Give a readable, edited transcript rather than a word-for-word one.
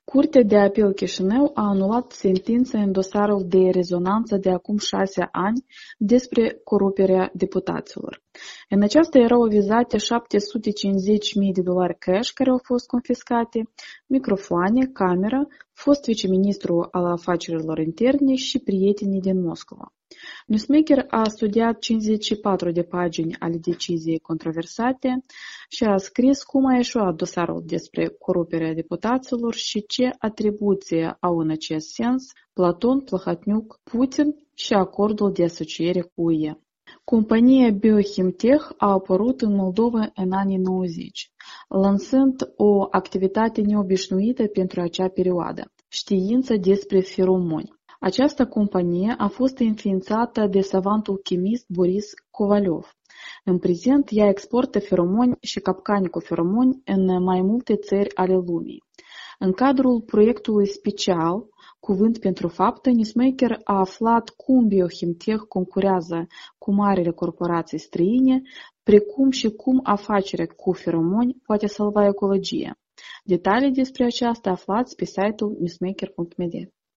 Curtea de apel Chișinău a anulat sentința în dosarul de rezonanță de acum 6 ani despre coruperea deputaților. În aceasta erau vizate $750.000 cash care au fost confiscate, microfoane, cameră, fost viceministru al afacerilor interne și prietenii din Moscova. Newsmaker a studiat 54 de pagini ale deciziei controversate și a scris cum a eșuat dosarul despre coruperea deputaților și ce atribuție au în acest sens Platon, Plahotniuc, Putin și acordul de asociere cu UE. Compania Biohimtech a apărut în Moldova în anii 90, lansând o activitate neobișnuită pentru acea perioadă, știință despre feromoni. Această companie a fost înființată de savantul chimist Boris Kovalyov. În prezent, ea exportă feromoni și capcane cu feromoni în mai multe țări ale lumii. În cadrul proiectului special Cuvânt pentru faptă, Newsmaker a aflat cum Biohimtech concurează cu marile corporații străine, precum și cum afacerea cu feromoni poate salva ecologia. Detalii despre aceasta aflați pe site-ul newsmaker.media.